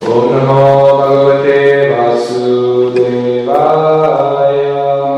Om Namo Bhagavate Vasudevaya.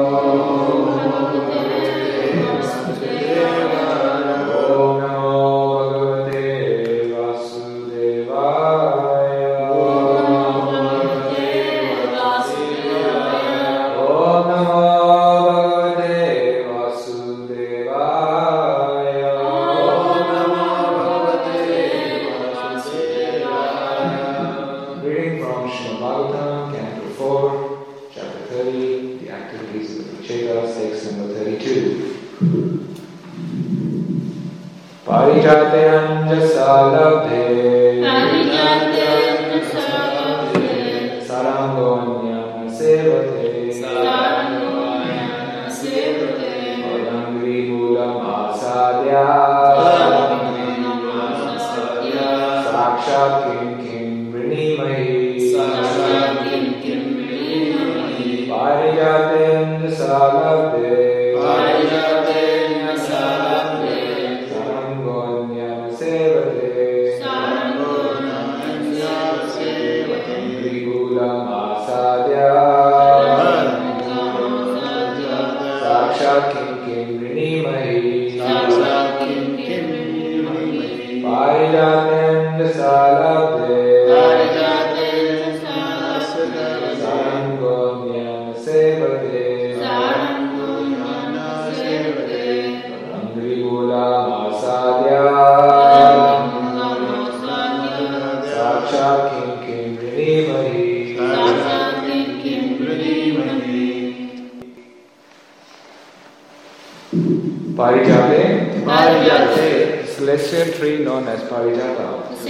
Parijate, celestial tree known as Parijata.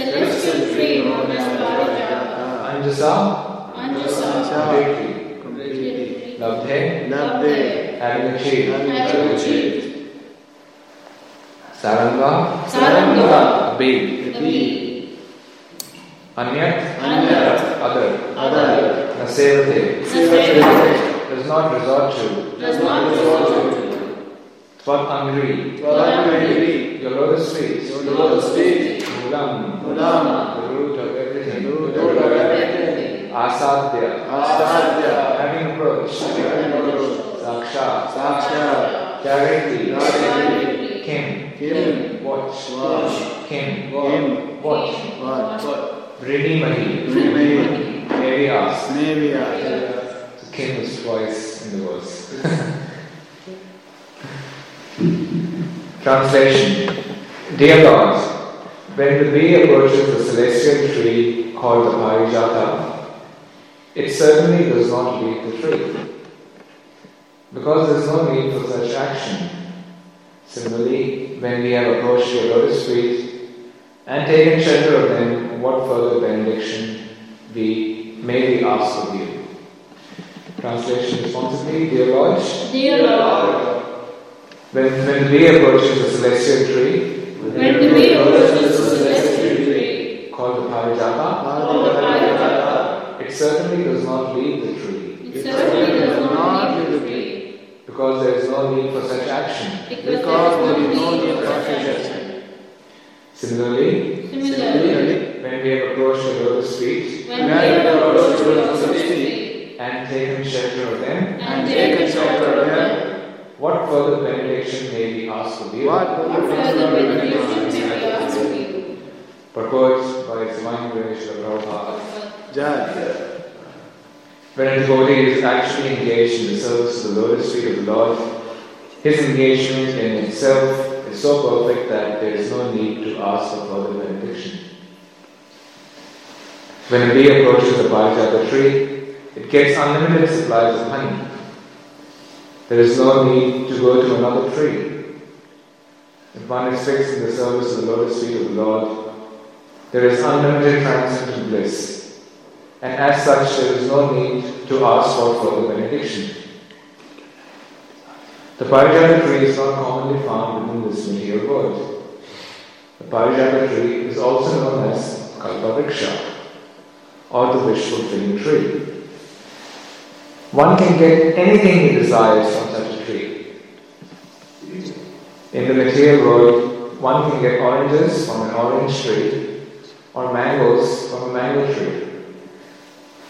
Anjasa, completely. Labdhe, having achieved. Saranga, a bee. Anyat, other. Nasevate, does not resort to. Tvat angry, your lotus feet, Mulam, the root of everything, Asadya, having approached, Saksha, directly, Kim, watch, Kim, watch, Rinimahi, maybe ask. So Kim was twice in the verse. Translation. Dear Lord, when the bee approaches the celestial tree called the Parijata, it certainly does not leave the tree, because there is no need for such action. Similarly, when we have approached your lotus feet and taken shelter of them, what further benediction may we ask of you? Translation responsibly. Dear Lord, when the bee approaches the celestial tree, called the Parijata, it certainly does not leave the tree, because there is no need for such action. Similarly, when we have approached the lotus feet and taken shelter of them, what further benediction may we ask of you? Purport by His Divine Grace of Prabhupada. When a devotee is actually engaged in the service of the lotus feet of the Lord, his engagement in itself is so perfect that there is no need to ask for further benediction. When a bee approaches the Parijata tree, it gets unlimited supplies of honey. There is no need to go to another tree. If one is fixed in the service of the lotus feet of the Lord, there is unlimited transcendental bliss, and as such there is no need to ask for further benediction. The Parijata tree is not commonly found within this material world. The Parijata tree is also known as Kalpavriksha, or the wish-fulfilling tree. One can get anything he desires from such a tree. In the material world, one can get oranges from an orange tree or mangoes from a mango tree.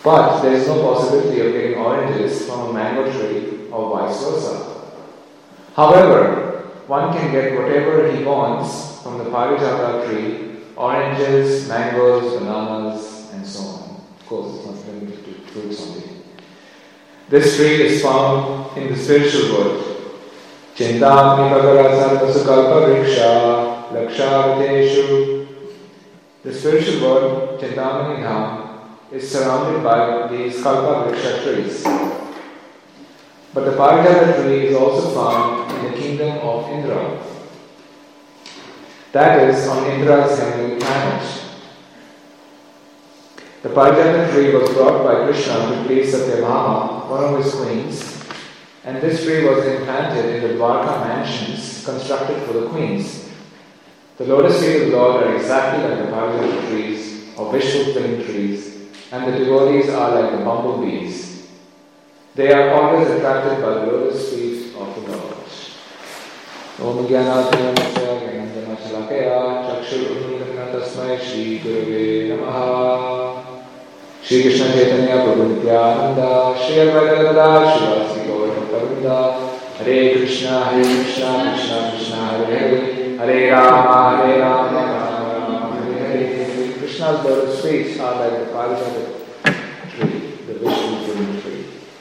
But there is no possibility of getting oranges from a mango tree or vice versa. However, one can get whatever he wants from the Parijata tree: oranges, mangoes, bananas, and so on. Of course, it's not limited to fruits only. This tree is found in the spiritual world. Chintami bhagavata sukalpa vriksha lakshavateshu. The spiritual world, Chintamani Dham, is surrounded by these kalpa vriksha trees. But the Parijata tree is also found in the kingdom of Indra. That is, on Indra's heavenly planet. The Parijata tree was brought by Krishna to please Satyabhama, one of his queens, and this tree was implanted in the Dwarka mansions constructed for the queens. The lotus feet of the Lord are exactly like the Parijata trees or wish-fulfilling trees, and the devotees are like the bumblebees. They are always attracted by the lotus feet of the Lord. Om Jnanatina Jnanandana Chalakaya Chakshur Unnatana Tasmai Shri Gurave Namaha. Shri Krishna Chaitanya Prabhu Nityananda Shri Advaita Gadadhar Srivasi Gaur Bhaktavinda. Hare Krishna Krishna Krishna Hare Hare Hare Rama Rama Rama Hare Hare. Krishna's lotus feet are like the Parijata tree, the wish-fulfilling tree.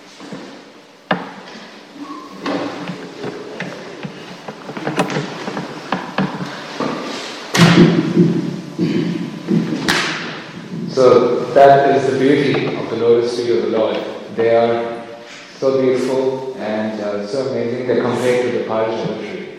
So that is the beauty of the lotus feet of the Lord. They are so beautiful and so amazing. They are compared to the Parijata tree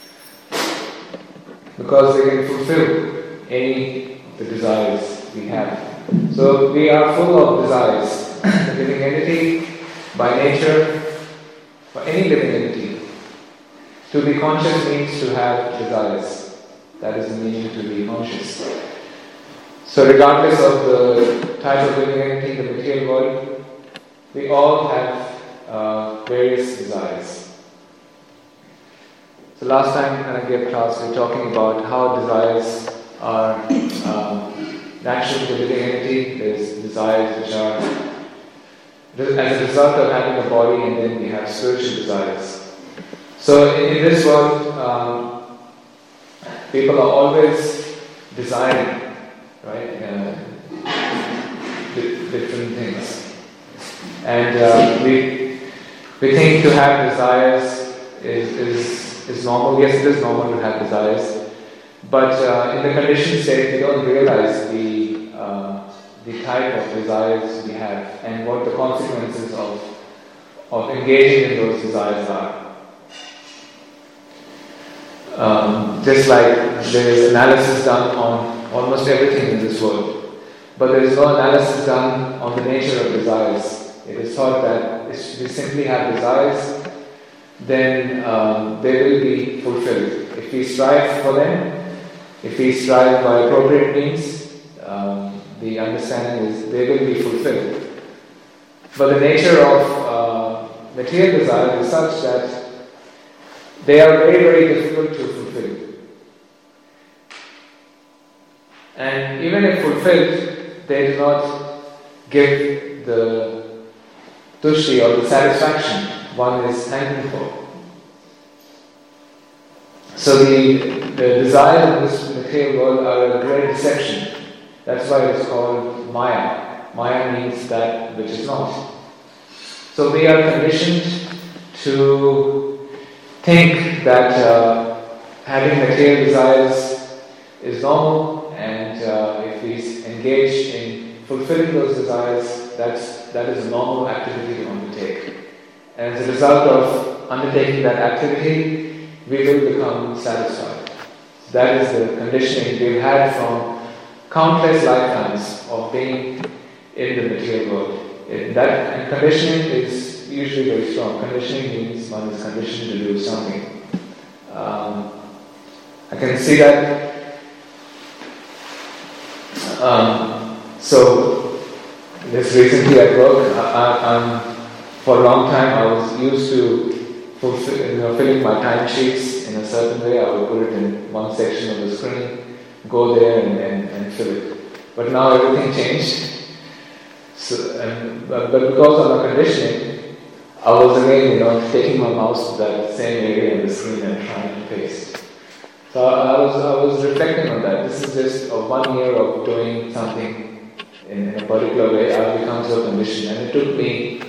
because they can fulfill any of the desires we have. So we are full of desires. The living entity, by nature, for any living entity, to be conscious means to have desires. That is the meaning to be conscious. So regardless of the type of living entity, the material world, we all have various desires. So last time when I gave class, we were talking about how desires are natural to the living entity. There's desires which are as a result of having a body, and then we have spiritual desires. So in this world, people are always desiring, right? Different things. And we think to have desires is normal. Yes, it is normal to have desires. But in the conditioned state, we don't realize the type of desires we have and what the consequences of engaging in those desires are. Just like there is analysis done on almost everything in this world, but there is no analysis done on the nature of desires. It is thought that if we simply have desires, then they will be fulfilled. If we strive for them, if we strive by appropriate means, the understanding is they will be fulfilled. But the nature of material desire is such that they are very, very difficult to fulfill. And even if fulfilled, they do not give the tushti or the satisfaction one is thankful for. So the desires of this material world are a great deception. That's why it's called Maya. Maya means that which is not. So we are conditioned to think that having material desires is normal, and if we engage in fulfilling those desires, that is a normal activity to undertake. And as a result of undertaking that activity, we will become satisfied. That is the conditioning we've had from countless lifetimes of being in the material world. And conditioning is usually very strong. Conditioning means one is conditioned to do something. I can see that. So, this recently at work, for a long time I was used to filling my timesheets in a certain way. I would put it in one section of the screen, go there and fill it. But now everything changed. But because of my conditioning, I was again, taking my mouse to that same area on the screen and trying to paste. So I was reflecting on that. This is just 1 year of doing something in a particular way. I become so conditioned, and it took me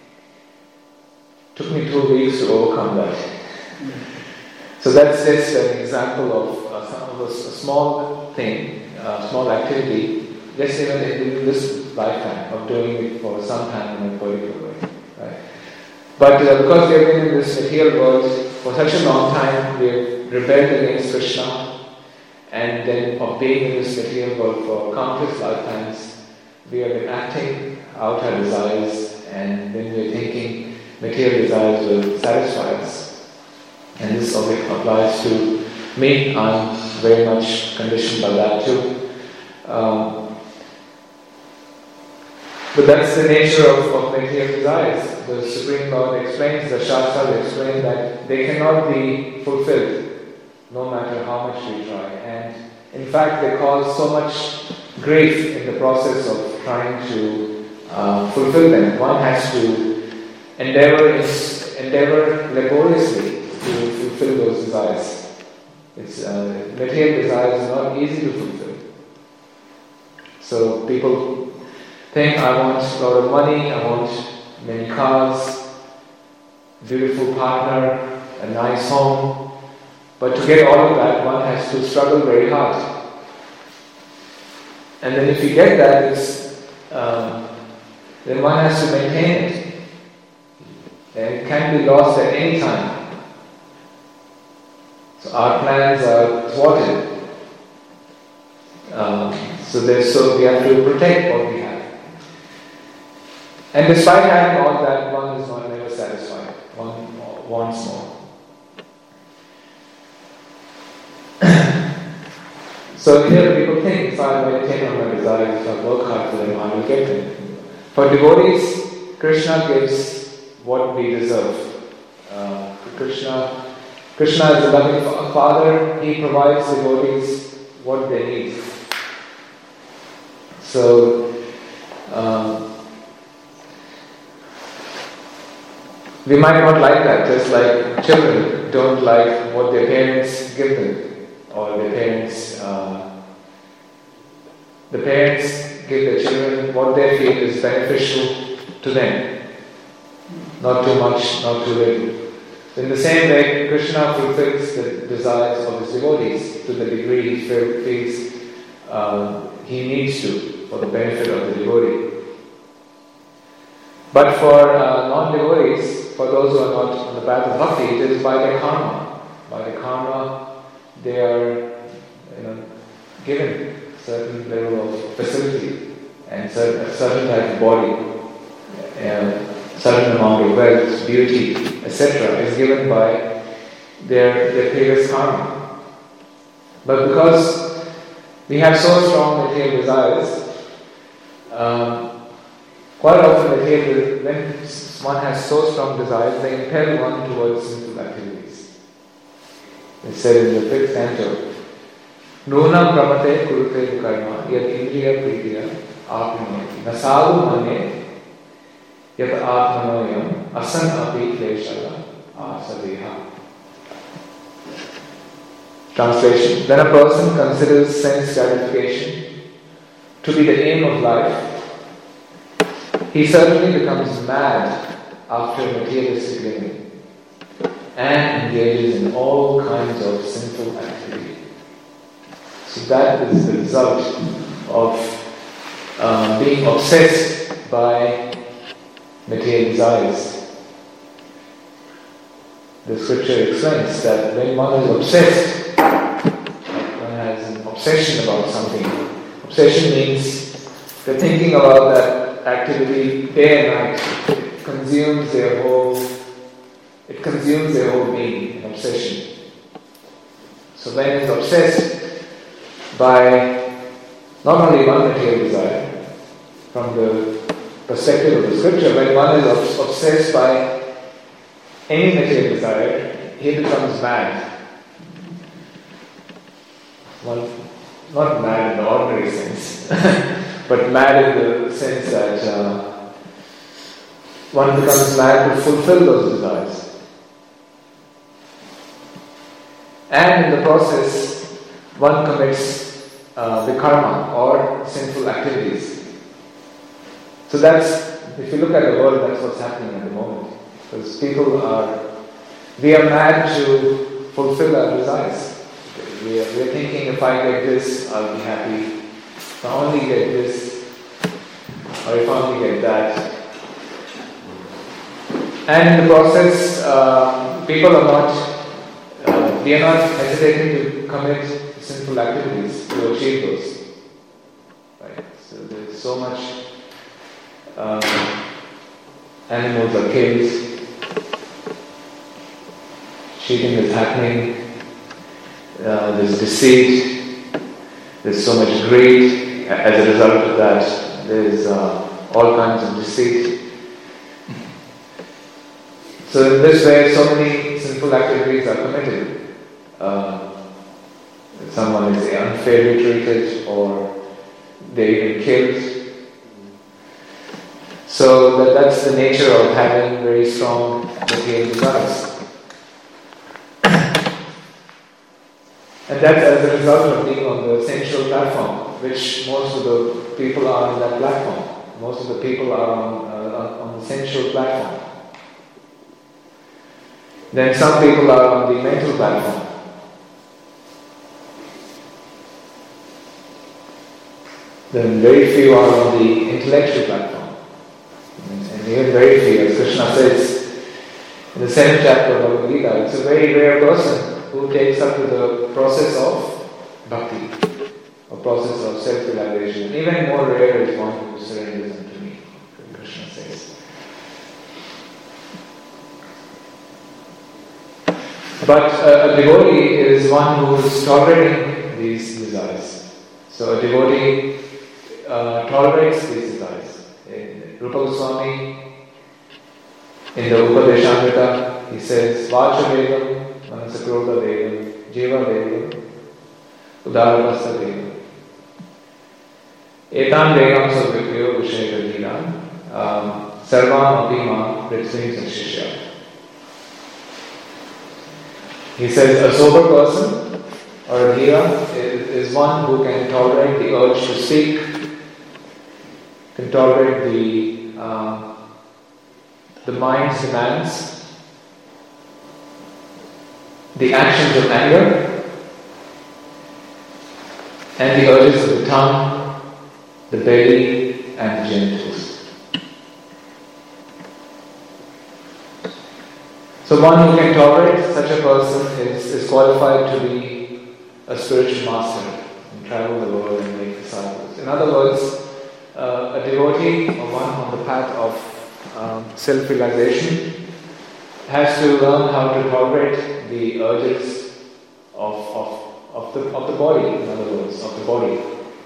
2 weeks to overcome that. So that's just an example of a small thing, a small activity, just even in this lifetime, of doing it for some time in a particular way. Right? But because we have been in this material world for such a long time, we have rebelled against Krishna, and then of being in this material world for countless lifetimes, we have been acting out our desires, and when we are thinking material desires will satisfy us. And this also applies to me. I'm very much conditioned by that too. But that's the nature of material desires. The Supreme Lord explains, the Shastras explain that they cannot be fulfilled no matter how much we try. And in fact, they cause so much grief in the process of trying to fulfill them. One has to endeavor laboriously to fulfill those desires. Material desires is not easy to fulfill. So people think, I want a lot of money, I want many cars, beautiful partner, a nice home. But to get all of that, one has to struggle very hard. And then if you get that, then one has to maintain it. And it can be lost at any time. So our plans are thwarted. So we have to protect what we have. And despite having all that, one is not never satisfied. One wants more. So here people think, if I meditate on my desires, if I work hard for them, I will get them. For devotees, Krishna gives what we deserve. Krishna is a loving Father. He provides devotees what they need. So, we might not like that, just like children don't like what their parents give them, or their parents, the parents give their children what they feel is beneficial to them. Not too much, not too little. In the same way, Krishna fulfills the desires of his devotees to the degree he feels he needs to, for the benefit of the devotee. But for non-devotees, for those who are not on the path of bhakti, it is by their karma. By the karma, they are given certain level of facility and certain type of body, certain amount of wealth, beauty, etc. is given by their previous karma. But because we have so strong material desires, quite often when one has so strong desires, they impel one towards sinful activities. It's said in the 5th canto, Nunam pramate kurute karma yad indriya pritiya apinoti nasavu mane yat atmanoyam asan api kleshara asadeha. Translation: when a person considers sense gratification to be the aim of life, he certainly becomes mad after materialistic living and engages in all kinds of sinful activity. So that is the result of being obsessed by material desires. The scripture explains that when one is obsessed, one has an obsession about something. Obsession means they're thinking about that activity day and night. It consumes their whole being, an obsession. So when it's obsessed by not only one material desire, from the perspective of the scripture, when one is obsessed by any material desire, he becomes mad. Well, not mad in the ordinary sense, but mad in the sense that one becomes mad to fulfill those desires. And in the process, one commits the karma or sinful activities. So if you look at the world, that's what's happening at the moment. Because we are mad to fulfill our desires. We are thinking, if I get this, I'll be happy. If I only get this, or if I only get that. And in the process, we are not hesitating to commit sinful activities to achieve those. Right? So there's so much animals are killed, cheating is happening, there's deceit, there's so much greed. As a result of that, there's all kinds of deceit. So in this way, so many sinful activities are committed. Someone is unfairly treated, or they even killed. So that's the nature of having very strong material desires. And that's as a result of being on the sensual platform, which most of the people are on that platform. Most of the people are on the sensual platform. Then some people are on the mental platform. Then very few are on the intellectual platform. And even very few, as Krishna says in the 7th chapter of Bhagavad Gita, it's a very rare person who takes up to the process of bhakti, a process of self-realization. Even more rare is one who surrenders unto me, Krishna says. But a devotee is one who is tolerating these desires. So a devotee tolerates these desires. Rupa Goswami, in the Upadeshamrita, he says, Vacha Vedam, Manasakroda Vedam, Jiva Vedam, Udarapasta Vedam. Etan Vedam Sarvipyo Vishaya Gadhiram, Sarvam Abhima Prithvim Sanshishya. He says, a sober person or a dhira is one who can tolerate the urge to speak, can tolerate the mind's demands, the actions of anger, and the urges of the tongue, the belly, and the genitals. So one who can tolerate such a person is qualified to be a spiritual master and travel the world and make disciples. In other words, a devotee or one on the path of self-realization has to learn how to tolerate the urges of the body, in other words, of the body.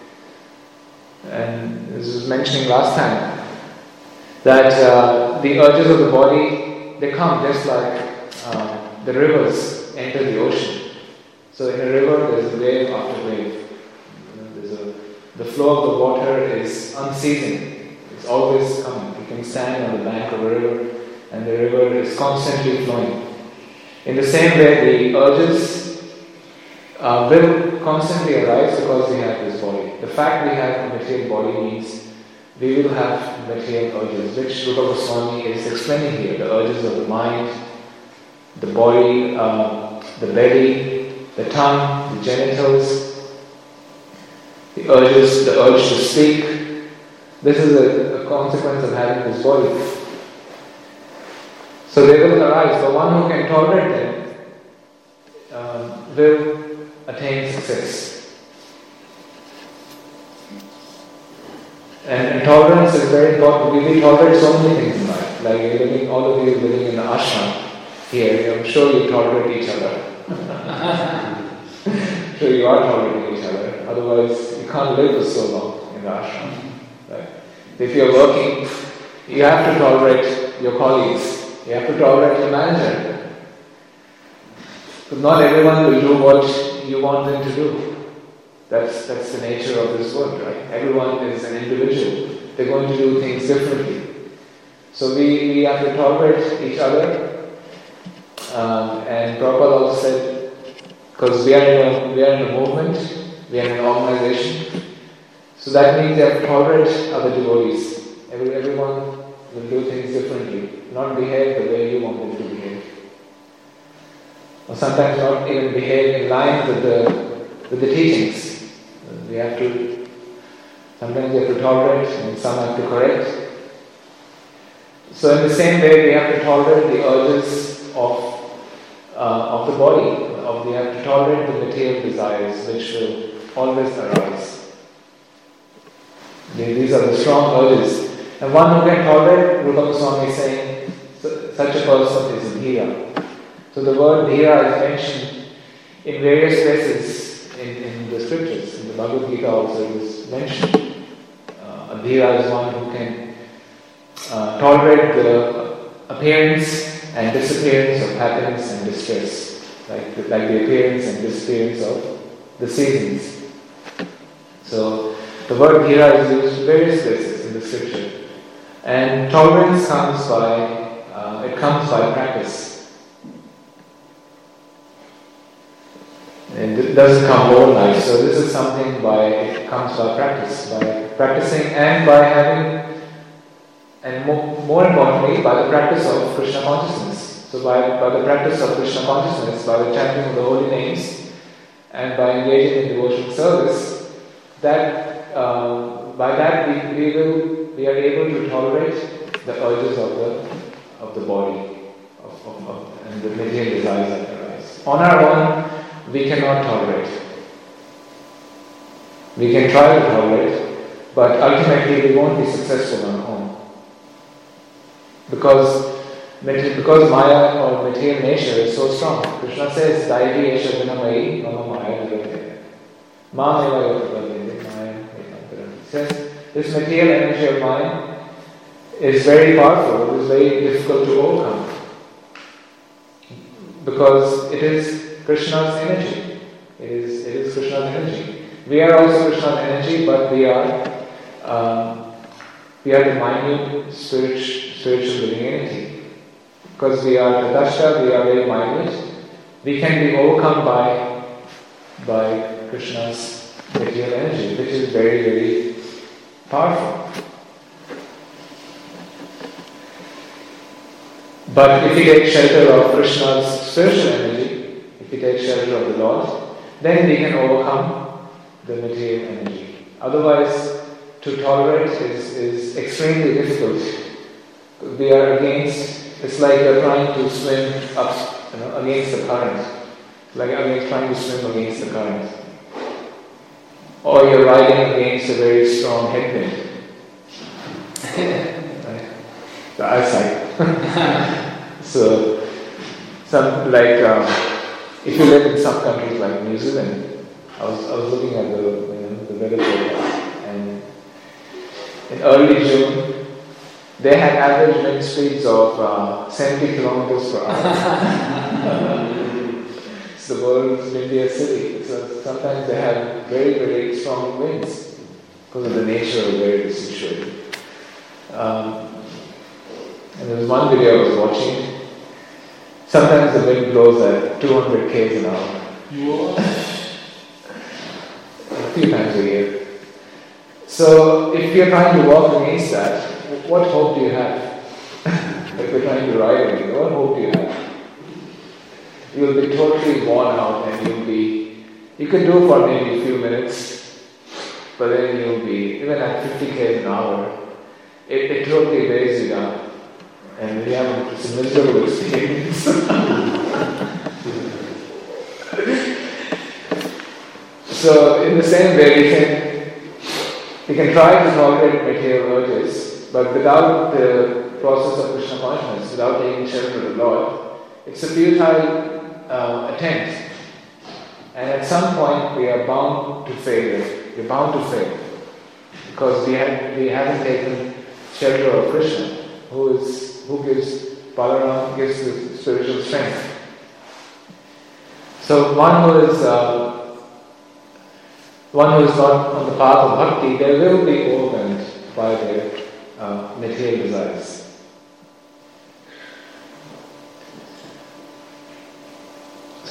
And this was mentioning last time that the urges of the body, they come just like the rivers enter the ocean. So in a river there's a wave after wave. The flow of the water is unceasing. It's always coming. You can stand on the bank of a river and the river is constantly flowing. In the same way, the urges will constantly arise because we have this body. The fact we have a material body means we will have material urges, which Rupa Goswami is explaining here. The urges of the mind, the body, the belly, the tongue, the genitals, the urge to speak. This is a consequence of having this body. So they will arise. The one who can tolerate them will attain success. And tolerance is very important. We tolerate so many things in life. Like all of you living in the ashram here, I'm sure you tolerate each other. So you are tolerating each other. Otherwise, you can't live for so long in the ashram. Right? If you're working, you have to tolerate your colleagues. You have to tolerate your manager. Because not everyone will do what you want them to do. That's the nature of this world, right? Everyone is an individual. They're going to do things differently. So we have to tolerate each other. And Prabhupada also said, because we are in a movement, we are in an organization, so that means we have to tolerate other devotees. Everyone will do things differently, not behave the way you want them to behave, or sometimes not even behave in line with the teachings. Sometimes we have to tolerate, and some have to correct. So in the same way, we have to tolerate the urges of the body. We have to tolerate the material desires which will always arise. These are the strong urges. And one who can tolerate, Rupa Goswami is saying, such a person is dhira. So the word dhira is mentioned in various places in the scriptures. In the Bhagavad Gita also it is mentioned. A dhira is one who can tolerate the appearance and disappearance of happiness and distress, like the appearance and disappearance of the seasons. So the word dhira is used in various places in the scripture. And tolerance comes by practice. And it doesn't come overnight. So this is something it comes by practice, by practicing and by having, and more importantly, by the practice of Krishna consciousness. So by the practice of Krishna consciousness, by the chanting of the holy names, and by engaging in devotional service, by that we are able to tolerate the urges of the body and the material desires that arise. On our own, we cannot tolerate. We can try to tolerate, but ultimately we won't be successful on our own. Because Maya or material nature is so strong. Krishna says, Daivi esha vinamai mama maya nirvate. Ma meva yotabhavete maya nirvate. He says, this material energy of mine is very powerful, it is very difficult to overcome. Because it is Krishna's energy. It is Krishna's energy. We are also Krishna's energy, but we are the minute spiritual living entity. Because we are Tatashta, we are very minute. We can be overcome by Krishna's material energy, which is very, very powerful. But if we take shelter of Krishna's spiritual energy, if we take shelter of the Lord, then we can overcome the material energy. Otherwise, to tolerate is extremely difficult. We are it's like you're trying to swim up, against the current. Like trying to swim against the current. Or you're riding against a very strong headwind. Right? The eyesight. So, if you live in some countries like New Zealand, I was looking at the weather forecast, and in early June, they had average wind speeds of 70 kilometers per hour. It's the world's windiest city. So sometimes they have very, very strong winds because of the nature of where it is situated. And there was one video I was watching. Sometimes the wind blows at 200 km an hour. What? A few times a year. So if you're trying to walk against that, what hope do you have? If you're trying to ride against it, what hope do you have? You'll be totally worn out, and you can do for maybe a few minutes, but then you'll be, even at 50 km an hour, it totally weighs you down. And we have it's a miserable experience. So in the same way, we can try to tolerate material urges, but without the process of Krishna consciousness, without taking shelter of the Lord, it's a futile attempt. And at some point we are bound to fail. We're bound to fail. Because we haven't taken shelter of Krishna, who gives Balaram, gives the spiritual strength. So one who is not on the path of bhakti, they will be overwhelmed by their material desires.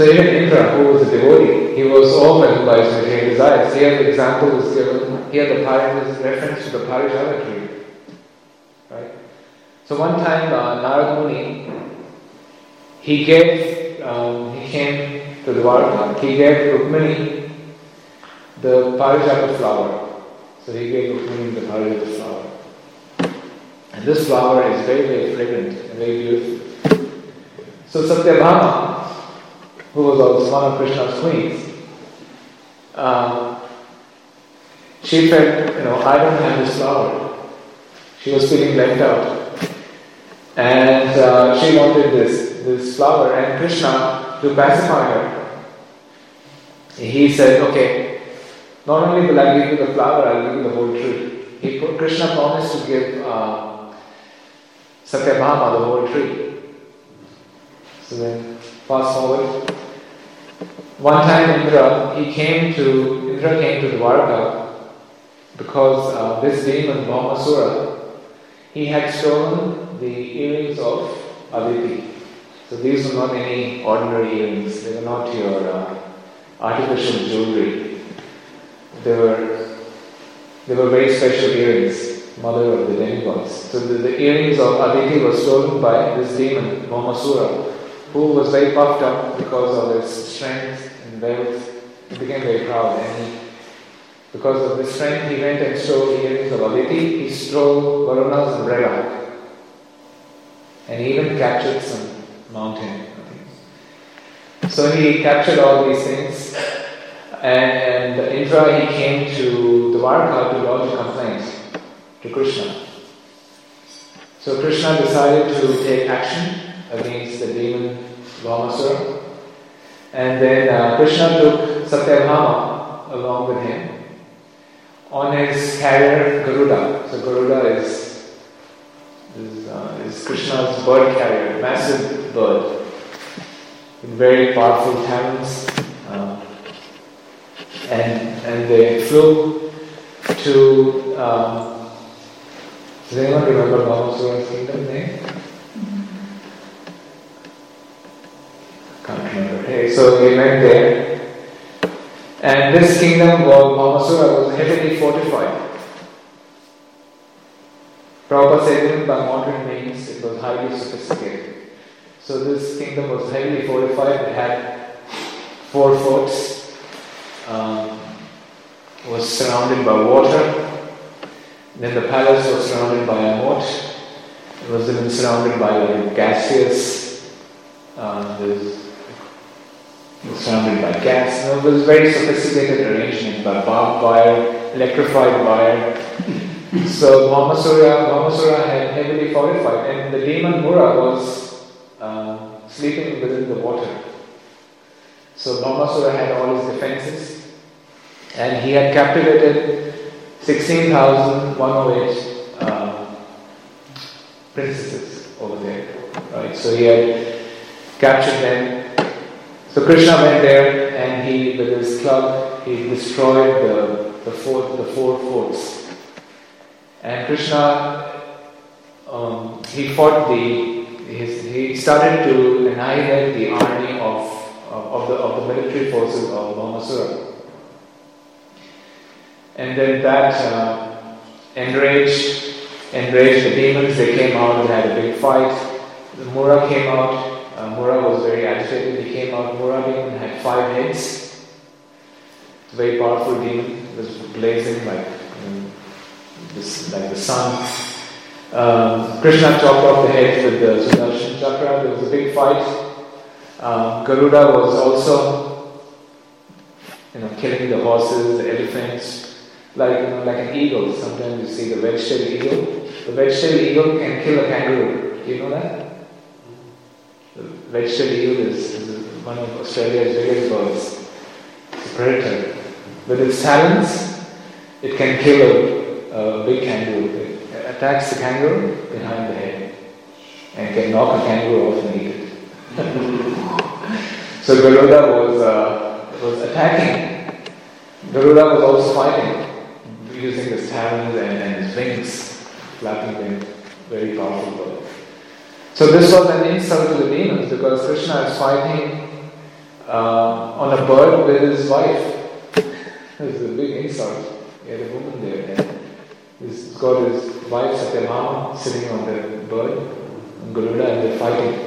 So even Indra, who was a devotee, he was overwhelmed by his material desires. Here the example is given, here the reference to the Parijata tree. Right? So one time Narad Muni, he came to Dwarka, he gave Rukmini the Parijata flower. So he gave Rukmini the Parijata flower. And this flower is very, very fragrant and very beautiful. So Satyabhama, who was also one of Krishna's queens, she felt, I don't have this flower. She was feeling left out. And she wanted this flower. And Krishna, to pacify her, he said, okay, not only will I give you the flower, I'll give you the whole tree. Krishna promised to give Satyabhama the whole tree. So then, fast forward. One time Indra came to Dwarka because this demon, Bhaumasura, he had stolen the earrings of Aditi. So these were not any ordinary earrings. They were not your artificial jewelry. They were very special earrings, mother of the demigods. So the earrings of Aditi were stolen by this demon, Bhaumasura, who was very puffed up because of his strength and wealth. He became very proud, and because of this strength, he went and stole the earrings of Aditi. He stole Varuna's umbrella, and he even captured some mountain. So he captured all these things, and Indra, he came to Dwarka to lodge a complaint to Krishna. So Krishna decided to take action against the demon Bhaumasura, and then Krishna took Satyabhama along with him on his carrier Garuda. So Garuda is Krishna's bird carrier, massive bird with very powerful talons, and they flew to. Does anyone remember Bhaumasura's kingdom name? Can't remember. Okay, so they went there, and this kingdom of Bhaumasura was heavily fortified. Prabhupada said even by modern means it was highly sophisticated. So this kingdom was heavily fortified. It had 4 forts, was surrounded by water. Then the palace was surrounded by a moat. It was even surrounded by a gaseous, it was surrounded by gas. It was a very sophisticated arrangement by barbed wire, electrified wire. So Bhaumasura had heavily fortified, and the demon Mura was sleeping within the water. So Bhaumasura had all his defenses, and he had captivated 16,108 princesses over there. Right? So he had captured them. So Krishna went there, and he, with his club, he destroyed the 4 forts. And Krishna, he fought he started to annihilate the army of the military forces of Bhaumasura. And then that enraged the demons. They came out and had a big fight. The Mura came out. Mura was very agitated. He came out. Mura demon had 5 heads. It's a very powerful demon. It was blazing like the sun. Krishna chopped off the heads with the Sudarshan Chakra. There was a big fight. Garuda was also, killing the horses, the elephants. Like an eagle. Sometimes you see the wedge-tailed eagle. The wedge-tailed eagle can kill a kangaroo. Do you know that? The wedge-tailed eagle is one of Australia's biggest birds. It's a predator. With its talons, it can kill a big kangaroo. It attacks the kangaroo behind the head and can knock a kangaroo off and eat it. So Garuda was attacking. Garuda was also fighting, using his talons and his wings, flapping them, very powerful bird. So this was an insult to the demons, because Krishna is fighting on a bird with his wife. It was a big insult. He had a woman there, and he's got his wife Satyabhama sitting on the bird, on Garuda, and they're fighting.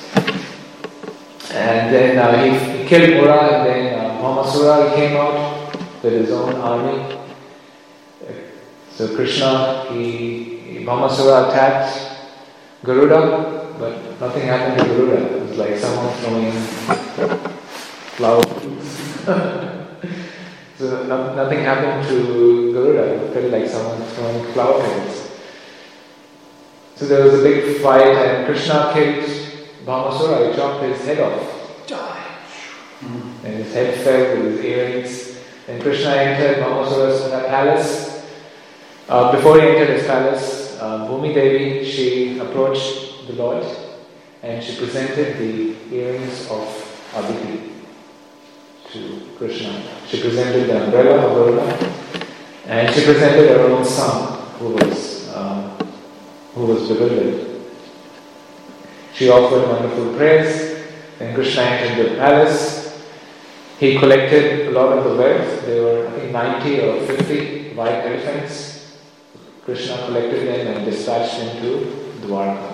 And then he killed Mura, and then Bhamasura came out with his own army. So Krishna, Bhamasura attacked Garuda, but nothing happened to Garuda. It was like someone throwing flowers. So nothing happened to Garuda. It felt like someone throwing flower petals. So there was a big fight, and Krishna killed Bhamasura. He chopped his head off. And his head fell with his earrings. And Krishna entered Bhamasura's palace. Before he entered his palace, Bhumi Devi, she approached the Lord and she presented the earrings of Aditi to Krishna. She presented the umbrella of Garuda, and she presented her own son, who was bewildered. She offered wonderful praise. Then Krishna entered the palace. He collected a lot of the wealth. There were, I think, 90 or 50 white elephants. Krishna collected them and dispatched them to Dwarka.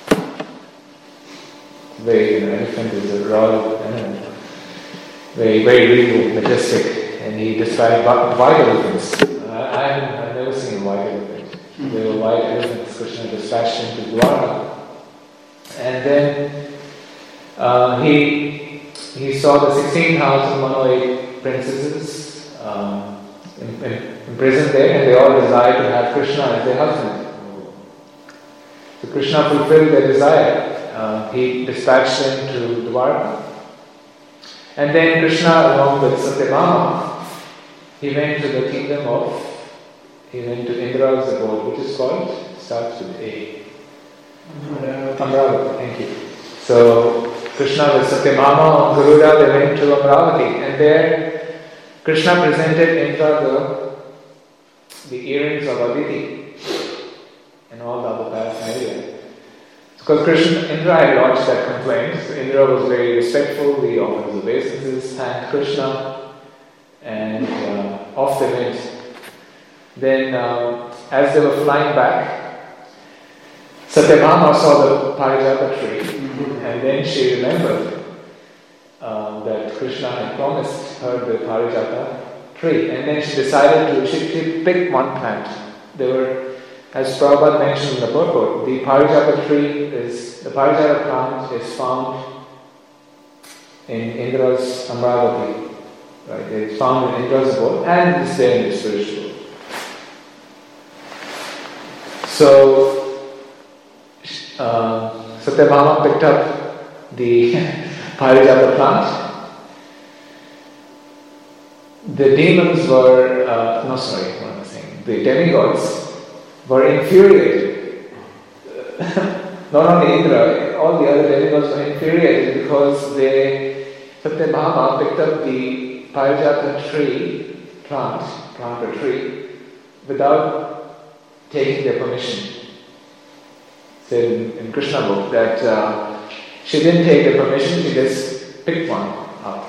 An elephant is a royal animal. Very, very regal, majestic, and he dispatched white elephants. I've never seen a white elephant. They were white elephants. Krishna dispatched them to Dwarka. And then he saw the 16,108 princesses imprisoned there, and they all desired to have Krishna as their husband. So Krishna fulfilled their desire. He dispatched them to Dwarka. And then Krishna, along with Satyabhama, he went to Indra's abode, which is called, starts with A. Amravati, thank you. So Krishna with Satyabhama on Garuda, they went to Amravati, and there Krishna presented Indra the earrings of Aditi and all the other paraphernalia. Because Indra had lodged that complaint, so Indra was very respectful. He offered obeisances, thanked Krishna, and off they went. Then, as they were flying back, Satyabhama saw the Parijata tree, and then she remembered that Krishna had promised her the Parijata tree, and then she decided she picked one plant. There were, as Prabhupada mentioned in the purport, the Parijata plant is found in Indra's Amravati. Right? It's found in Indra's abode and it's there in the spiritual world. So Satyabhama picked up the Parijata plant. The demons were, the demigods were infuriated. Not only Indra, all the other demigods were infuriated because Satyabhama picked up the Parijata tree, without taking their permission. Said in Krishna book that she didn't take their permission, she just picked one up.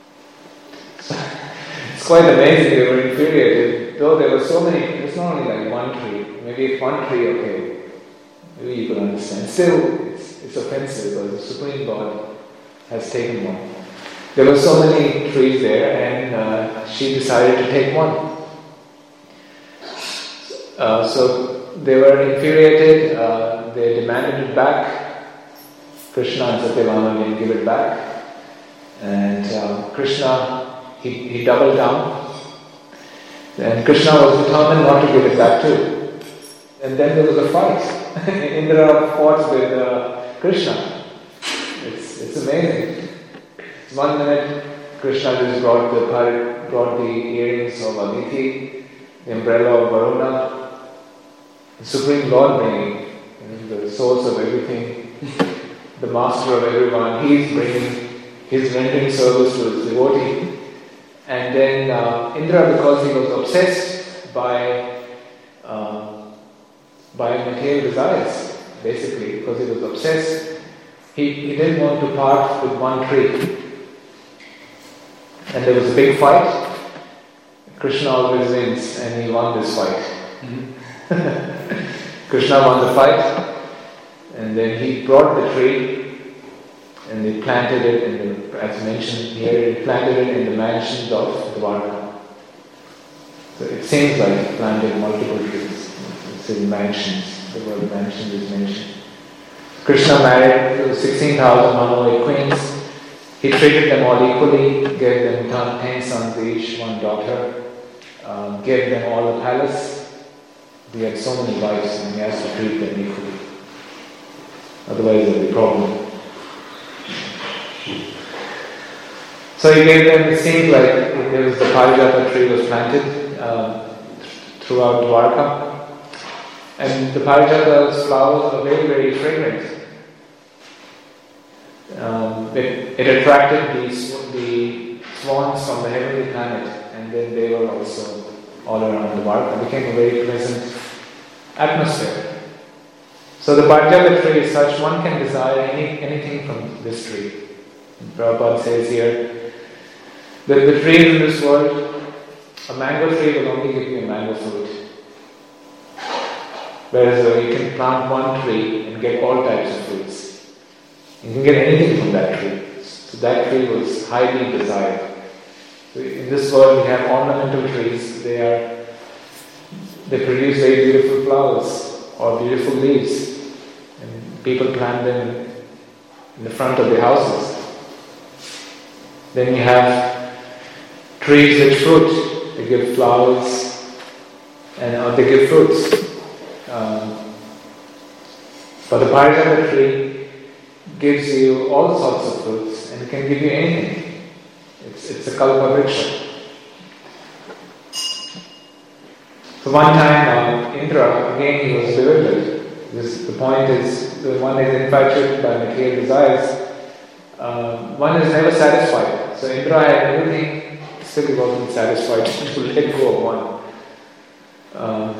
It's quite amazing, they were infuriated. Though there were so many, it was not only like one tree. Maybe if one tree, okay, maybe you could understand. Still, it's offensive because the Supreme God has taken one. There were so many trees there, and she decided to take one. So they were infuriated, they demanded it back. Krishna and Satyabhama didn't give it back. And Krishna, he doubled down. And Krishna was determined not to give it back too. And then there was a fight. Indra fought with Krishna. It's amazing. One minute Krishna just brought the earrings of Aditi, the umbrella of Varuna, the Supreme Lord being the source of everything, the master of everyone. He's rendering service to his devotee. And then Indra, because he was obsessed by material desires, basically, because he was obsessed, he didn't want to part with one tree. and there was a big fight. Krishna always wins, and he won this fight. Krishna won the fight, and then he brought the tree, and they planted it in the, as mentioned here, he planted it in the mansions of Dwarka. So it seems like he planted multiple trees. It's in mansions. The word mansions is mentioned. Krishna married 16,000 Manoid queens. He treated them all equally, gave them 10 sons each, one daughter, gave them all a palace. He had so many wives and he has to treat them equally. Otherwise there will be a problem. So he gave them, it seemed like there was the Parijata tree was planted throughout Dwarka. And the Parijata's flowers are very, very fragrant. It attracted the swans from the heavenly planet, and then they were also all around the Dwarka. It became a very pleasant atmosphere. So the Parijata tree is such, one can desire anything from this tree. Prabhupada says here, that the trees in this world, a mango tree will only give you a mango fruit. Whereas you can plant one tree and get all types of fruits. You can get anything from that tree. So that tree was highly desired. So in this world we have ornamental trees. They produce very beautiful flowers or beautiful leaves. And people plant them in the front of their houses. Then you have trees which fruit. They give flowers or they give fruits. But the Parijata tree gives you all sorts of fruits and can give you anything. It's a kalpavriksha. So one time Indra, again he was bewildered. The point is, the one is infatuated by material desires. One is never satisfied. So Indra had everything, still he wasn't satisfied to let go of one.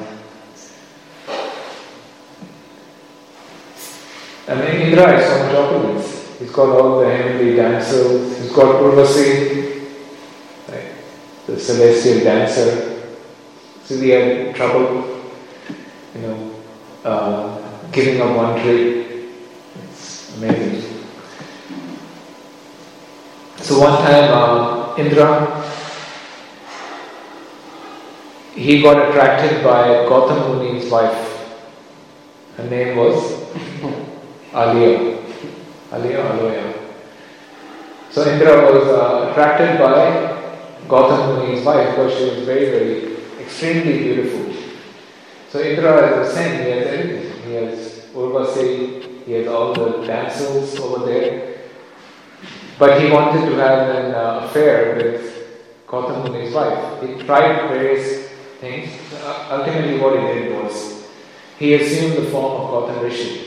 And then Indra has so much opulence. He's got all the heavenly dancers. He's got Urvasi, right, the celestial dancer. So he had trouble, giving up one tree. It's amazing. So one time, Indra, he got attracted by Gautam Muni's wife. Her name was Aloya. So Indra was attracted by Gautam Muni's wife because she was very, very, extremely beautiful. So Indra is the same, he has everything. He has Urvasi, he has all the damsels over there. But he wanted to have an affair with Gautam Muni's wife. He tried various things. Ultimately what he did was, he assumed the form of Gautam Rishi.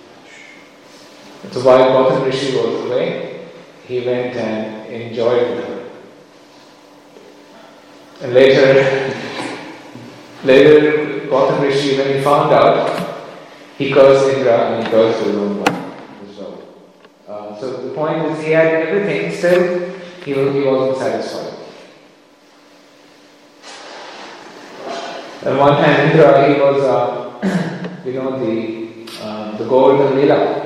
So while Gautam Rishi was away, he went and enjoyed with her. And later Gautam Rishi, when he found out, he cursed Indra and he cursed his own wife as well. So the point is, he had everything, still he wasn't satisfied. And one time Indra, he was, the Govardhan Leela.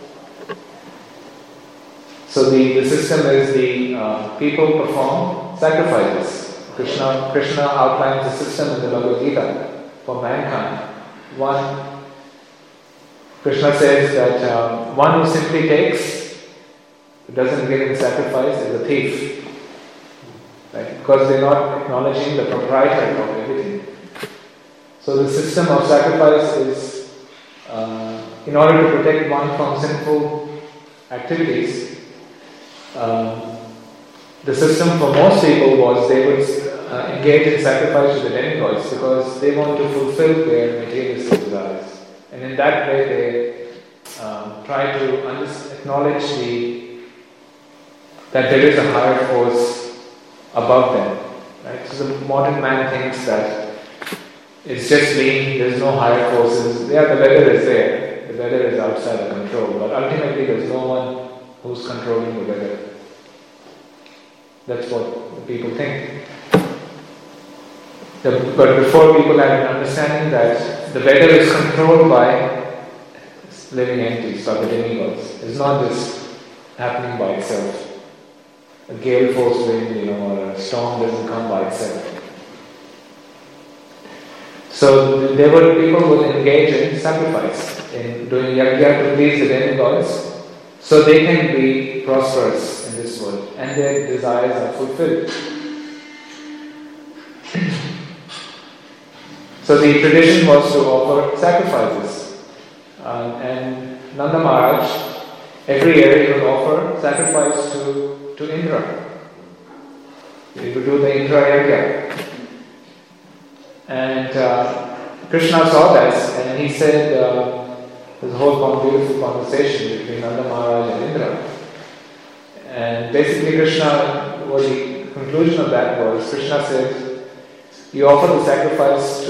So the system is the people perform sacrifices. Krishna outlines the system in the Bhagavad Gita for mankind. One, Krishna says that one who simply takes, who doesn't give in sacrifice, is a thief. Right? Because they're not acknowledging the proprietor of everything. So the system of sacrifice is in order to protect one from sinful activities. The system for most people was they would engage in sacrifice to the demigods because they want to fulfill their materialistic desires. And in that way they try to acknowledge that there is a higher force above them. Right? So the modern man thinks that it's just me, there's no higher forces. Yeah, the weather is there. The weather is outside of control. But ultimately there's no one who's controlling the weather. That's what the people think. But before, people had an understanding that the weather is controlled by living entities, by the demigods. It's not just happening by itself. A gale force wind, or a storm doesn't come by itself. So there were people who would engage in sacrifice, in doing yajna to please the demigods, so they can be prosperous in this world and their desires are fulfilled. So the tradition was to offer sacrifices, and Nanda Maharaj every year he would offer sacrifice to Indra. He would do the Indra yajna. And Krishna saw this and he said, there's a whole beautiful conversation between Nanda Maharaj and Indra. And basically Krishna, what the conclusion of that was, Krishna said, you offer the sacrifice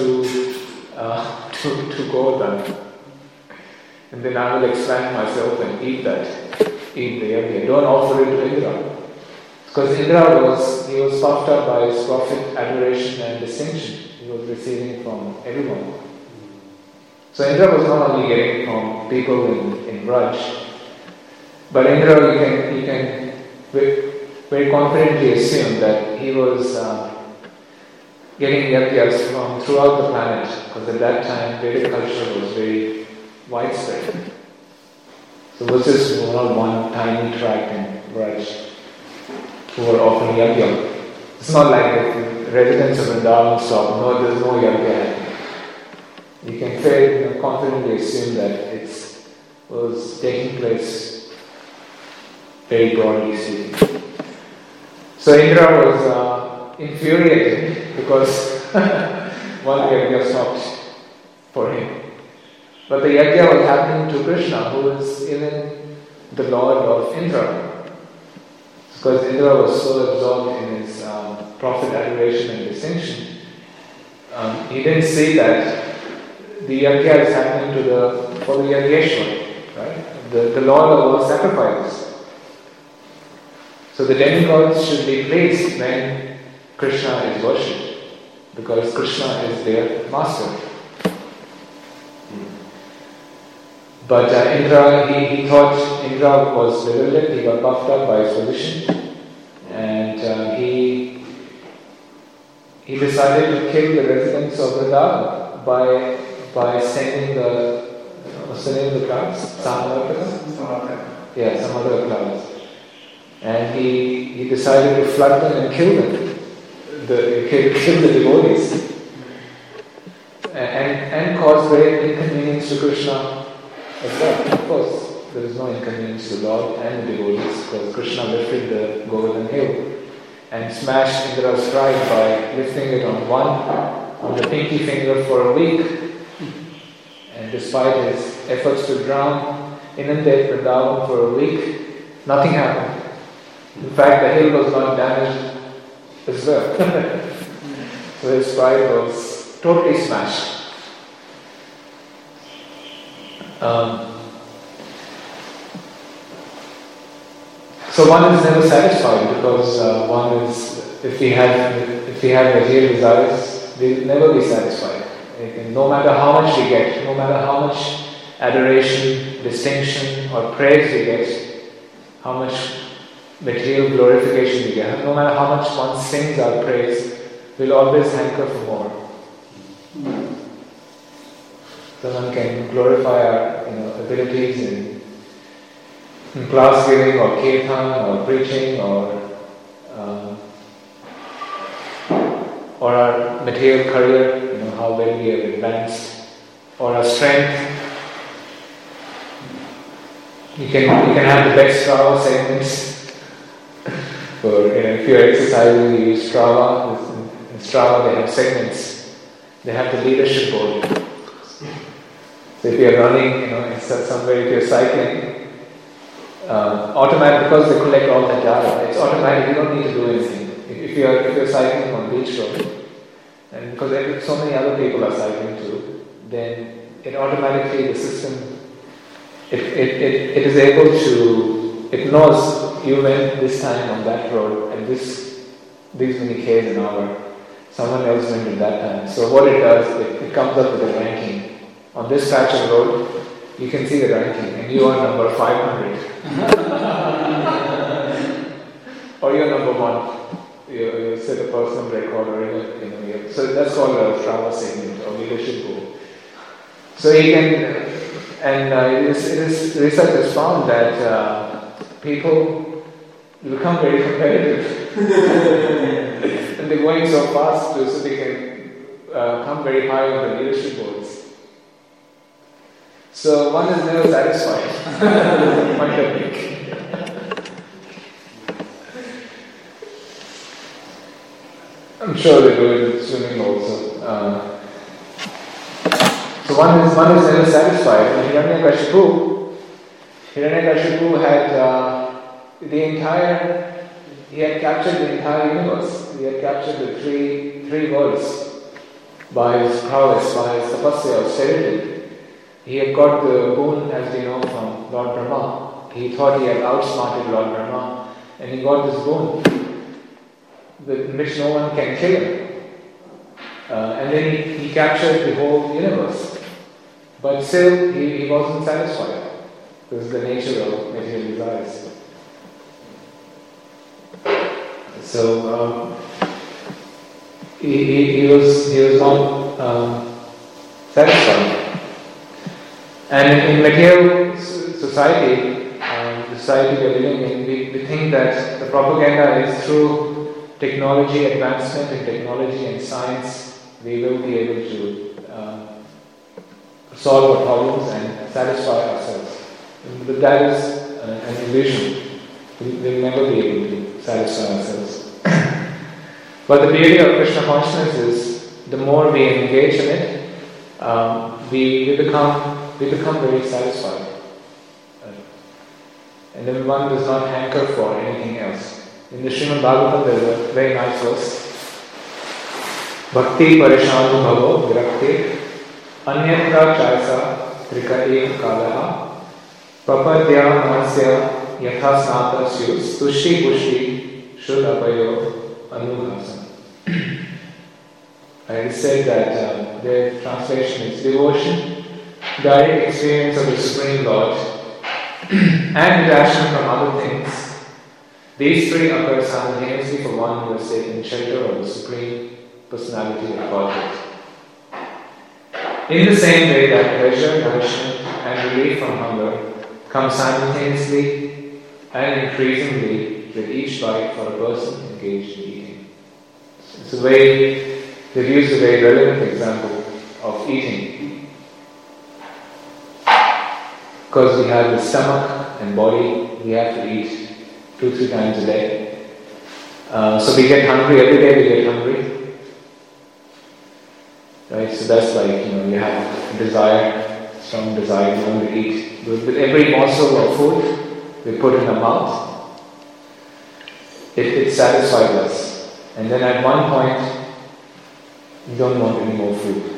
to Govardhan, and then I will expand myself and eat the yajna. Don't offer it to Indra. Because Indra was puffed up by his profit, adoration and distinction. He was receiving from everyone. So Indra was not only getting from people in Braj, but Indra, you can very confidently assume that he was getting yajnas from throughout the planet, because at that time Vedic culture was very widespread. So this is not one tiny tract in Braj who were offering yajna. It's not like the residents of Vrindavan stop, no, there's no yajna happening. You can fairly confidently assume that it was taking place very broadly speaking. So Indra was infuriated because one yajna stopped for him. But the yajna was happening to Krishna, who is even the Lord of Indra. Because Indra was so absorbed in his profit, adoration and distinction, he didn't see that the yajna is happening for the Yajneshwar, right? The Lord of all sacrifices. So the demigods should be pleased when Krishna is worshipped, because Krishna is their master. But Indra, he thought Indra was bewildered, he got puffed up by his position, and he decided to kill the residents of Vrindavan by sending what's the name of the clouds? Samarthaka? Yeah, some other clouds. And he decided to flood them and kill them, kill the devotees, and cause great inconvenience to Krishna as well. Of course, there is no inconvenience to the Lord and the devotees, because Krishna lifted the Govardhan hill and smashed Indra's pride by lifting it on the pinky finger for a week. And despite his efforts to inundate Vrindavan for a week, nothing happened. In fact, the hill was not damaged as well. So his pride was totally smashed. So one is never satisfied, because one is, if we have material desires, we'll never be satisfied. No matter how much we get, no matter how much adoration, distinction or praise we get, how much material glorification we get, no matter how much one sings our praise, we'll always hanker for more. So one can glorify our abilities in class giving or kirtan or preaching or our material career, how well we have advanced, or our strength. You can have the best Strava segments. If you're exercising, you use Strava. In Strava they have segments. They have the leadership board. So if you're running, somewhere, if you're cycling, automatic, because they collect all the data, it's automatic, you don't need to do anything. If you're cycling on beach road, and because so many other people are cycling too, then it automatically, the system, it is able to, it knows you went this time on that road at these many k's an hour, someone else went at that time. So what it does, it comes up with a ranking. On this patch of road, you can see the ranking, and you are number 500. Or you're number 1. You set a personal record, or so that's called a Strava segment or leadership goal. So you can, and research has found that people become very competitive, and they're going so fast so they can come very high on the leadership goals. So one is never satisfied. My technique. I'm sure they do it with swimming also. So one is never satisfied. And Hiranyakashipu had captured the entire universe. He had captured the three worlds by his prowess, by his tapasya, austerity. He had got the boon, as we know, from Lord Brahma. He thought he had outsmarted Lord Brahma, and he got this boon, in which no one can kill him. And then he captured the whole universe. But still, he wasn't satisfied. This is the nature of material desires. So, he was not satisfied. And in material society, the society we are living in, we think that the propaganda is through technology advancement and technology and science, we will be able to solve our problems and satisfy ourselves. But that is an illusion. We will never be able to satisfy ourselves. But the beauty of Krishna consciousness is, the more we engage in it, we become very satisfied. And then one does not hanker for anything else. In the Srimad Bhagavatam there is a very nice verse. Bhakti parishanu bhavo virakti anyatra chaisa trika ek kalaha papadya manasya yatha snata syus tushti pushti shudapayo anubhasam. I had said that the translation is devotion, direct experience of the Supreme Lord, and detachment from other things. These three occur simultaneously for one who has taken shelter of the Supreme Personality of Godhead. In the same way that pleasure, nourishment, and relief from hunger come simultaneously and increasingly with each bite for a person engaged in eating. It's a way, they've used a very relevant example of eating. Because we have the stomach and body, we have to eat 2-3 times a day. So we get hungry, every day we get hungry. Right? So that's like, you have desire, strong desire, you want to eat. With every morsel of food we put in the mouth, it satisfies us. And then at one point, you don't want any more food.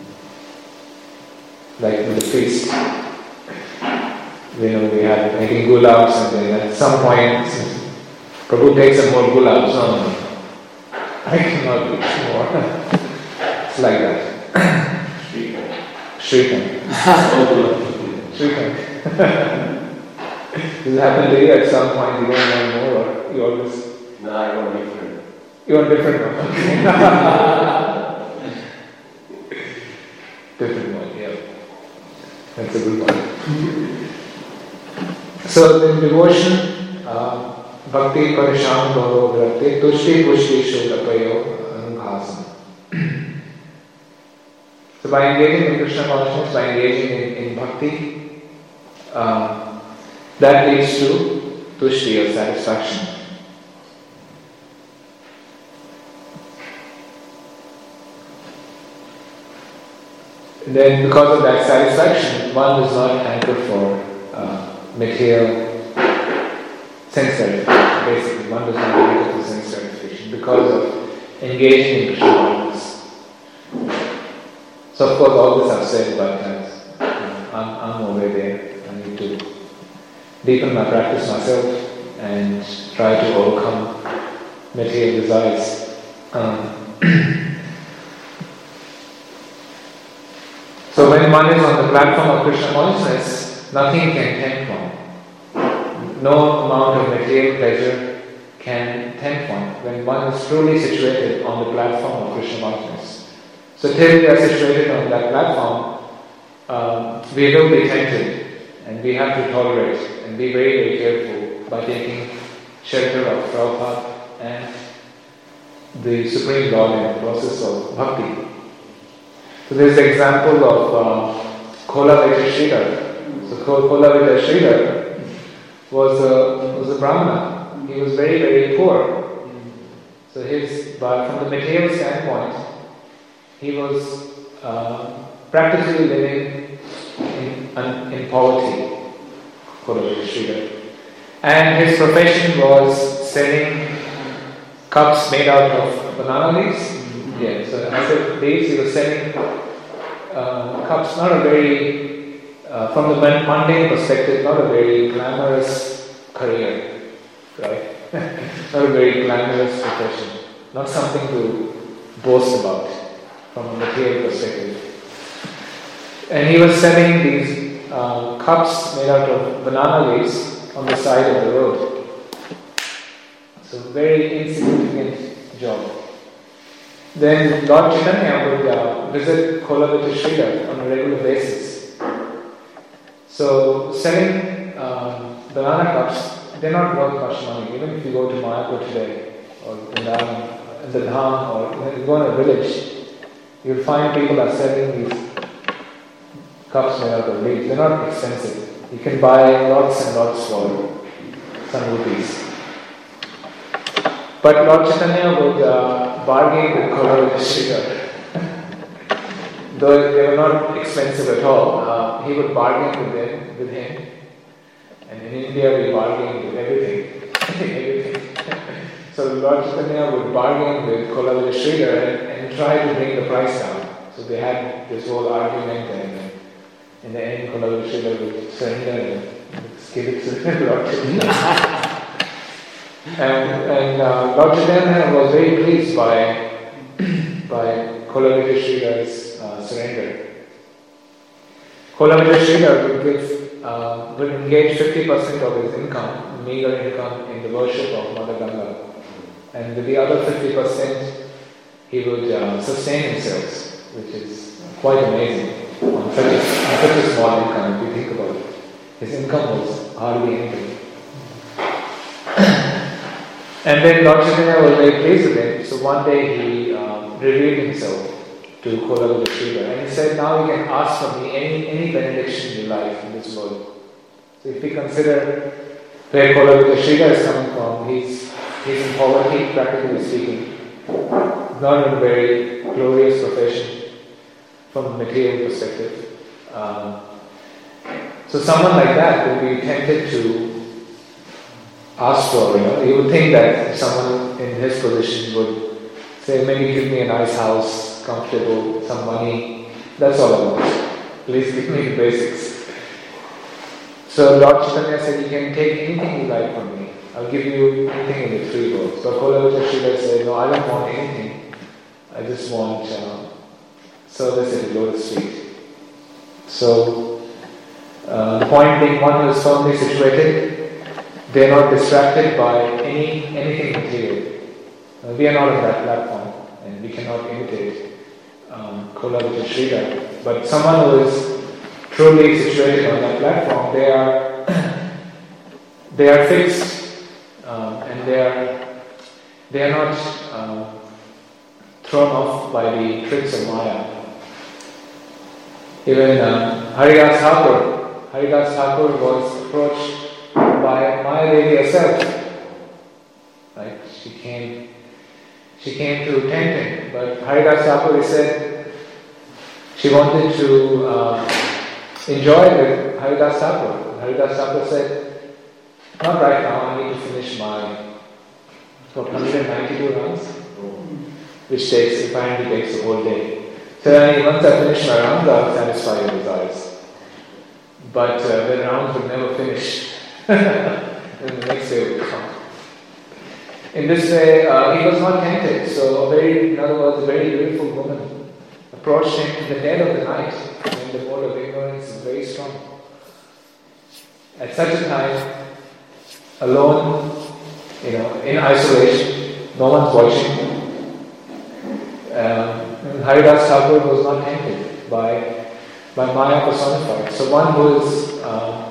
Like with the feast. We are making gulabs, and then at some point, Prabhu takes some more gulabs. No, I cannot do more. It's like that. Shrikant. Does it happen to you at some point you don't want more, or you always? No, I want different. You want different one? Different one, yeah. That's a good one. So in devotion, bhakti parisham bhavo virakti tushti pushti shudapayo anubhasam. So by engaging in Krishna consciousness, by engaging in bhakti, that leads to tushti, or satisfaction. And then because of that satisfaction, one does not hanker for material sense gratification. Basically, one does not hanker for sense gratification because of engaging in Krishna consciousness. So of course all this I've said, but I'm over there. I need to deepen my practice myself and try to overcome material desires. So when one is on the platform of Krishna consciousness, nothing can tempt one. No amount of material pleasure can tempt one when one is truly situated on the platform of Krishna consciousness. So till we are situated on that platform, we will be tempted, and we have to tolerate and be very, very careful by taking shelter of Prabhupada and the Supreme Lord in the process of bhakti. So there is the example of Kolavita Sridhar. So Kolavita Sridhar was a Brahmana. He was very, very poor. So but from the material standpoint, he was practically living in poverty, Kolavita Sridhar. And his profession was selling cups made out of banana leaves. Yeah, so as of these, he was selling cups, not a very, from the mundane perspective, not a very glamorous career, right? Not a very glamorous profession, not something to boast about from a material perspective. And he was selling these cups made out of banana leaves on the side of the road. So very insignificant job. Then Lord Chaitanya would visit Kolavita Sridhar on a regular basis. So selling banana cups, they're not worth much money. Even if you go to Mayapur today, or in the Dham, or you go in a village, you'll find people are selling these cups made out of leaves. They're not expensive. You can buy lots and lots for some rupees. But Lord Chaitanya would bargain with Kolavita Sridhar. Though they were not expensive at all, he would bargain with him. And in India we bargain with everything. So Lord Chaitanya would bargain with Kolavita Sridhar and try to bring the price down. So they had this whole argument, and in the end Kolavita Sridhar would surrender and give it to Lord Chaitanya. And Lord Chaitanya was very pleased by Kolavita Sridhar's surrender. Kolavita Sridhar would engage 50% of his income, meager income, in the worship of Mother Ganga. And with the other 50%, he would sustain himself, which is quite amazing on such a small income, if you think about it. His income was hardly anything. And then Lord Chaitanya was very pleased with him. So one day he revealed himself to Kolavita Sridhar, and he said, "Now you can ask from me any benediction you like in this world." So if we consider where Kolavita Sridhar is coming from, he's in poverty, practically speaking, not in a very glorious profession from a material perspective. So someone like that will be tempted to ask for, you would think that if someone in his position would say, maybe give me a nice house, comfortable, some money, that's all I want. Please give me the basics. So Lord Chaitanya said, you can take anything you like from me. I'll give you anything in the three worlds. But Kolavita Sridhar said, no, I don't want anything. I just want service at the Lotus feet. So the point being, one who is firmly situated, they are not distracted by anything material. We are not on that platform, and we cannot imitate Kolavita Sridhar. But someone who is truly situated on that platform, they are fixed, and they are not thrown off by the tricks of Maya. Even Haridas Thakur was approached by Maya Devi herself. Right? She came to tempt him, but Haridas Thakur said she wanted to enjoy with Haridas Thakur. Haridas Thakur said, not right now, I need to finish my 192 rounds, which apparently takes the whole day. So once I finish my rounds, I'll satisfy your desires. But the rounds would never finish. in the next day will come. In this way, he was not tempted. So, in other words, a very beautiful woman approached him in the dead of the night when the mode of ignorance is very strong. At such a time, alone, in isolation, no one's watching. Haridas Thakur was not tempted by Maya personified. So one who is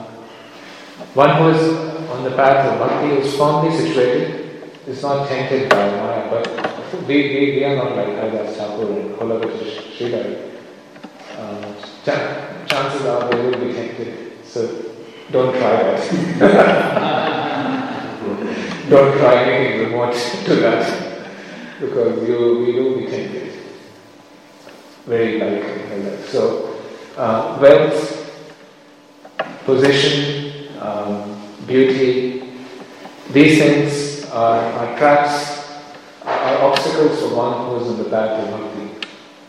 on the path of bhakti, who is firmly situated, is not tempted by Maya. But we are not like Haridas Thakur and Kolabhata Sridhar. Chances are they will be tempted. So don't try that. Don't try anything remote to that, because we will be tempted. Very likely like that. So, wealth, position, beauty, these things are traps, are obstacles for one who is on the path of bhakti.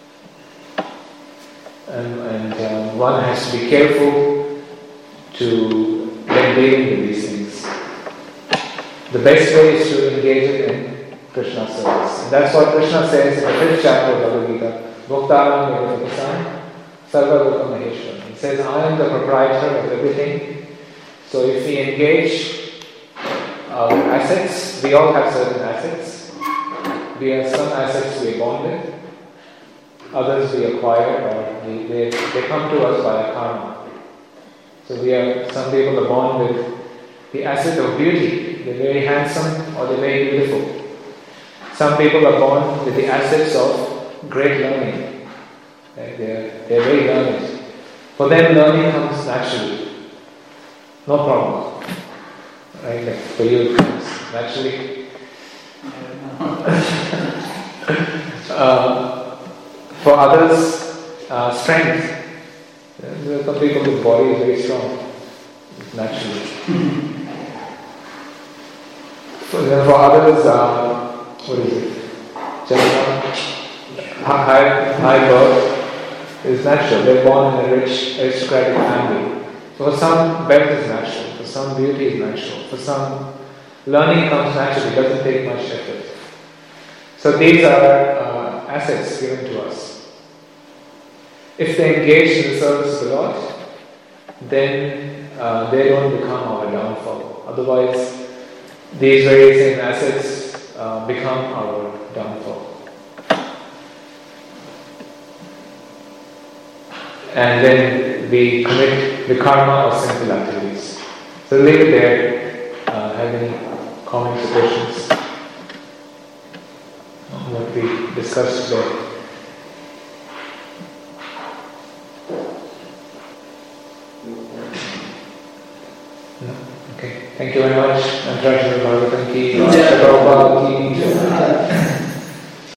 And one has to be careful to when dealing with these things. The best way is to engage it in Krishna's service. And that's what Krishna says in the 5th chapter of Bhagavad Gita. Bhoktaram Nirvatasan Sarva Loka Maheshwar. He says, I am the proprietor of everything. So if we engage our assets, we all have certain assets. We have some assets we are born with, others we acquire, or they come to us by karma. So some people are born with the asset of beauty. They're very handsome or they're very beautiful. Some people are born with the assets of great learning. They're very learned. For them, learning comes naturally. No problem. Right? Like for you, it comes naturally. For others, strength. There are some people whose body is very strong, naturally. For others, what is it? High birth is natural. They're born in a rich aristocratic family. So for some, wealth is natural. For some, beauty is natural. For some, learning comes naturally. It doesn't take much effort. So these are assets given to us. If they engage in the service of the Lord, then they don't become our downfall. Otherwise, these very same assets become our downfall. And then we commit the karma of sinful activities. So leave it there. Have any comments or questions on what we discussed today? No? Okay. Thank you very much. And Prabhupada ki, Prabhupada ki.